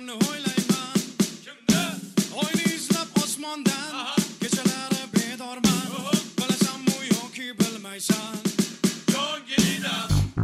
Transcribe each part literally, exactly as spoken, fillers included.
kimni o'ylayman, kimni oyni izlab osmondan kechalari bedorman, bilasanmi yoki bilmaysan jongirida.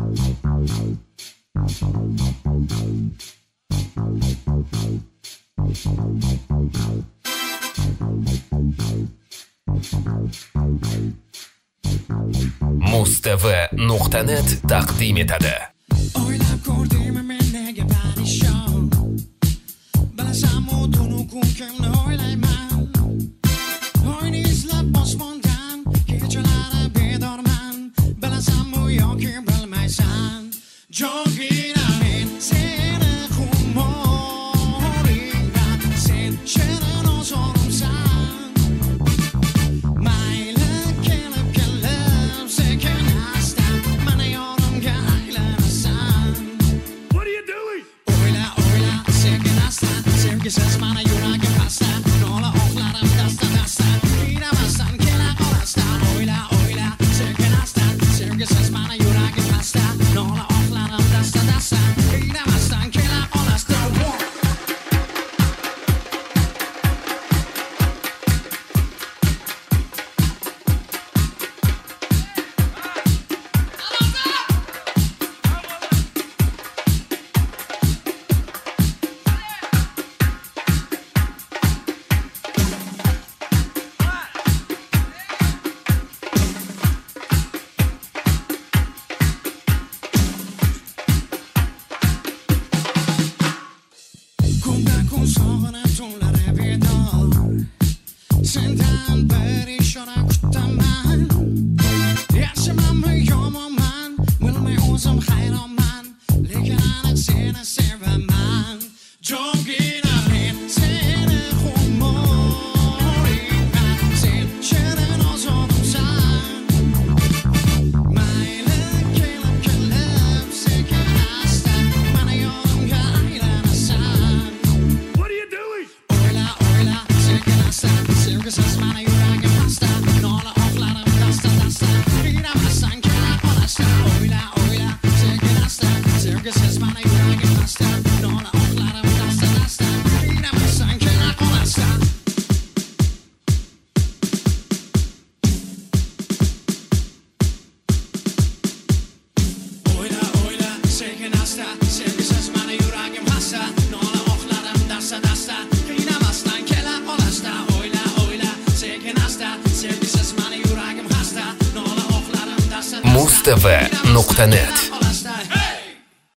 Mustv nuqta net taqdim etadi. O'ylab ko'rdingmi men nega parishon? Bilasanmi tunu kun kimni o'ylayman? Oyni izlab osmondan kechalari bedorman, bilasanmi yoki bilmaysan jongina men seni xumoringdan, sen shirin ozorimsan. Mayli kelib kelib sekin asta mani yonimga aylanasan. What are you doing? O'yla o'yla sekin asta, sevgisiz mani yuragim pasta, nola oqlarim dasta dasta, qiynamasdan kela qolasdan. O'yla o'yla sekin asta, sevgisiz mani yuragim pasta, nola oqlarim dasta dasta, qiynamasdan kela qolasdan. Kundan kun sog'inib tunlari bedor, sendan bir ishora kutaman. Yaxshimanmi yomonman bilmay o'zim hayronman, lekin aniq seni sevaman jongina men seni xumoringdan, sen shirin ozorimsan. Mayli kelib kelib sekin asta mani yonimga aylanasan. What are you doing? O'yla o'yla sekin asta, sevgisiz mani yuragim pasta, nola oqlarim dasta dasta, qiynamasdan kela qolasdan. O'yla o'yla sekin asta, sevgisiz mani yuragim pasta, nola oqlarim dasta dasta, qiynamasdan kela qolasdan. O'yla o'yla sekin asta, sevgisiz mani yuragim pasta, nola oqlarim dasta dasta, qiynamasdan kela qolasdan. O'yla o'yla sekin asta, sevgisiz mani yuragim pasta, nola oqlarim dasta dasta. Mustv nuqta net